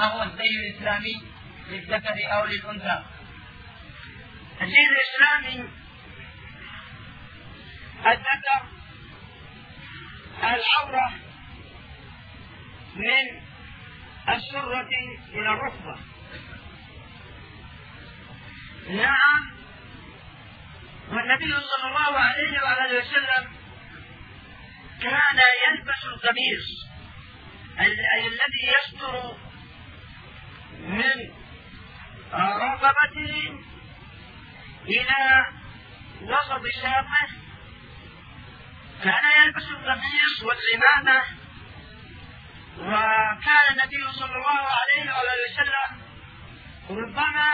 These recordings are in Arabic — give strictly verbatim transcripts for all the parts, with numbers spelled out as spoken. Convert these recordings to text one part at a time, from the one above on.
ما هو الزي الإسلامي للذكر أو للأنثى؟ الزي الإسلامي الذكر العورة من السرة إلى الركبة. نعم، والنبي صلى الله عليه وعلى وسلم كان يلبس القميص الذي يستر من رقبته إلى وسط ساقه، كان يلبس القميص والعمامة. وكان النبي صلى الله عليه وسلم ربما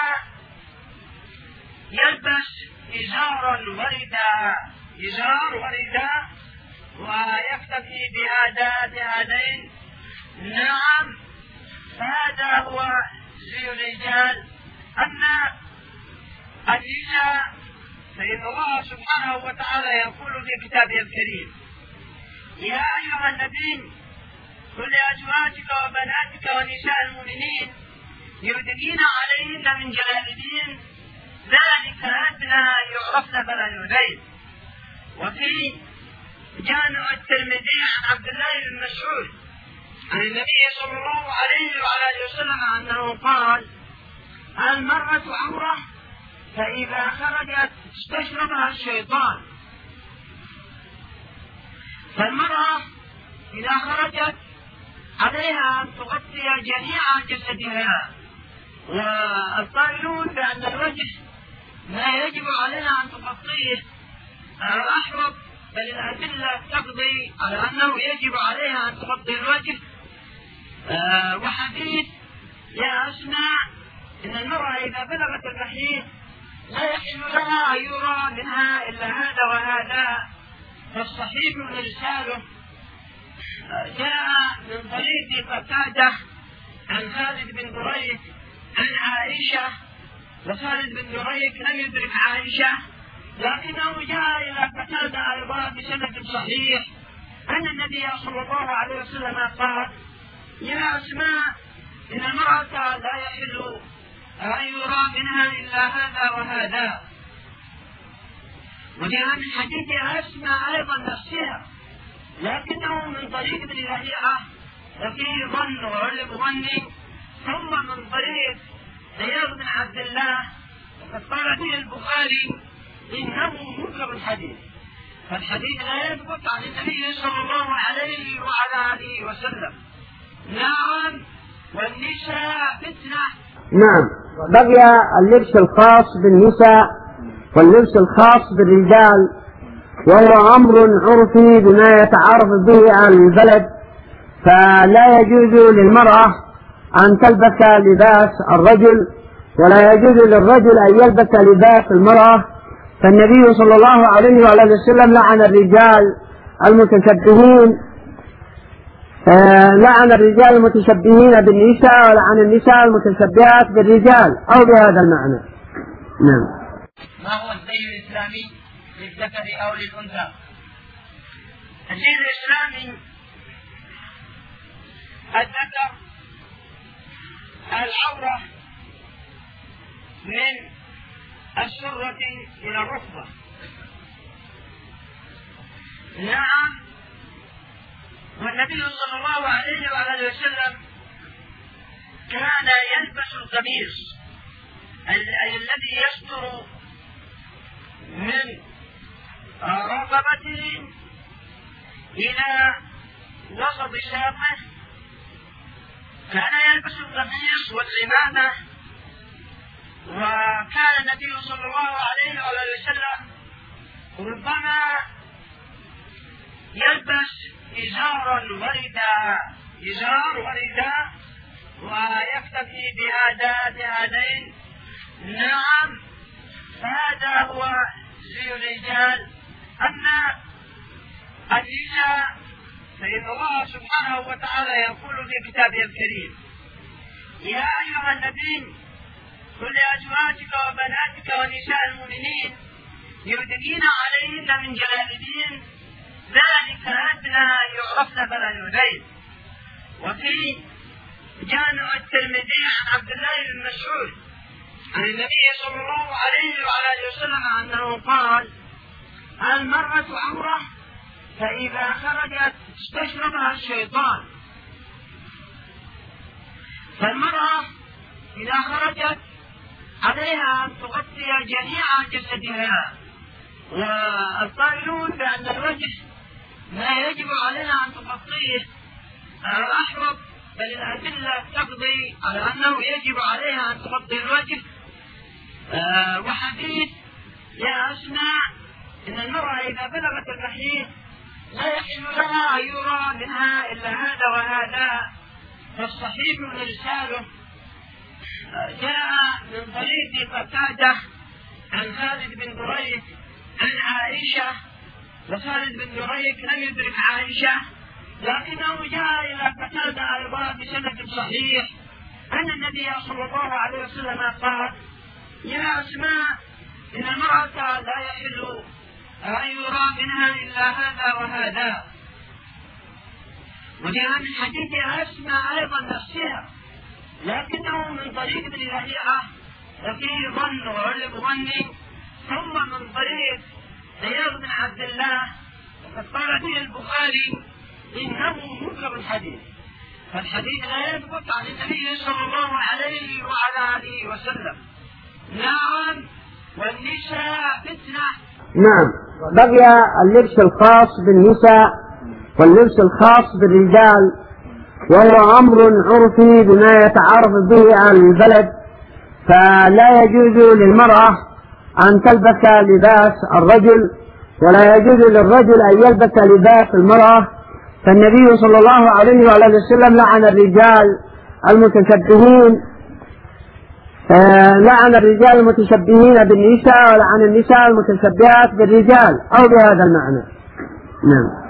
يلبس إزارا ورداء، إزار ورداء، ويكتفي بهذين. نعم، هذا هو زي الرجال. أما النساء فإن الله سبحانه وتعالى يقول في كتابه الكريم: يا أيها النبي قل لأزواجك وبناتك ونساء المؤمنين يدنين عليهن من جلابيبهن ذلك أدنى أن يعرفن فلا يؤذين. وفي جامع الترمذي عن عبد الله بن مسعود عن النبي صلى الله عليه وعلى وسلم أنه قال: المرأة عورة فإذا خرجت استشربها الشيطان. فالمرأة إذا خرجت عليها أن تغطي جميع جسدها، والقائلون بأن الوجه لا يجب عليها أن تغطيه الأحرف، بل الأدلة تقضي على أنه يجب عليها أن تغطي الوجه. آه وحديث يا أسماء إن المرأة إذا بلغت المحيط لا يحل لها أن يرى منها إلا هذا وهذا. فالصحيح إرساله جاء من طريق قتادة عن خالد بن دريك عن عائشة، وخالد بن دريك لم يدرك عائشة، لكنه جاء إلى قتادة أيضا بسند صحيح أن النبي صلى الله عليه وسلم قال: يا أسماء إن المرأة لا يحل أن يرى منها إلا هذا وهذا. وجاء من حديث أسماء أيضا نفسها، لكنه من طريق ابن لهيعة وفيه ظن وعلم ظني، ثم من طريق زياد بن عبد الله، وقد قال فيه البخاري إنه منكر الحديث، فالحديث لا يثبت عن النبي صلى الله عليه وعلى آله وسلم. نعم، والنساء فتنة. نعم، بقي اللبس الخاص بالنساء واللبس الخاص بالرجال، وهو أمر عرفي بما يتعارف به أهل البلد. فلا يجوز للمرأة أن تلبس لباس الرجل، ولا يجوز للرجل أن يلبس لباس المرأة. فالنبي صلى الله عليه وآله وسلم لعن الرجال المتشبهين آه لعن الرجال المتشبهين بالنساء، ولعن النساء المتشبهات بالرجال، أو بهذا المعنى. نعم. ما هو الزي الإسلامي للذكر أو للأنثى؟ الزي الإسلامي الذكر العورة من السرة إلى الركبة. نعم، والنبي صلى الله عليه وعلى وسلم كان يلبس القميص الذي يستر من رقبته إلى وسط ساقه، كان يلبس القميص والعمامة. وكان النبي صلى الله عليه وسلم ربما يلبس إزارا ورداء، إزار ورداء، ويكتفي بهذين. نعم، هذا هو زي الرجال. أما النساء فإن الله سبحانه وتعالى يقول في كتابه الكريم: يا أيها النبي قل لأزواجك وبناتك ونساء المؤمنين يدنين عليهن من جلابيبهن ذلك أدنى أن يعرفن فلا يؤذين. وفي جامع الترمذي عن عبد الله بن مسعود عن النبي صلى الله عليه وعلى اله وسلم انه قال: المرأة عورة فإذا خرجت استشربها الشيطان. فالمرأة إذا خرجت عليها أن تغطي جميع جسدها، والقائلون بأن الوجه لا يجب عليها أن تغطيه الأحرب، بل الأدلة تقضي على أنه يجب عليها أن تغطي الوجه. أه وحديث يا أسماء إن المرأة إذا بلغت المحيط لا يحل لها أن يرى منها إلا هذا وهذا، فالصحيح إرساله جاء من طريق قتادة عن خالد بن دريك عن عائشة، وخالد بن دريك لم يدرك عائشة، لكنه جاء إلى قتادة أيضا بسند صحيح أن النبي صلى الله عليه وسلم قال: يا أسماء إن المرأة لا يحل أن يرى منها إلا هذا وهذا. وجاء من حديث أسماء أيضا نفسها، لكنه من طريق ابن لهيعة وفيه ظن وعلم ظني، ثم من طريق زياد بن عبد الله وقد قال فيه البخاري إنه منكر الحديث، فالحديث لا يثبت عن النبي صلى الله عليه وعلى آله وسلم. نعم، والنساء فتنة. نعم. بقي اللبس الخاص بالنساء واللبس الخاص بالرجال، وهو أمر عرفي بما يتعارف به أهل البلد، فلا يجوز للمرأة أن تلبس لباس الرجل، ولا يجوز للرجل أن يلبس لباس المرأة. فالنبي صلى الله عليه وآله وسلم لعن الرجال المتشبهين آه لعن الرجال المتشبهين بالنساء، ولعن النساء المتشبهات بالرجال، أو بهذا المعنى. نعم.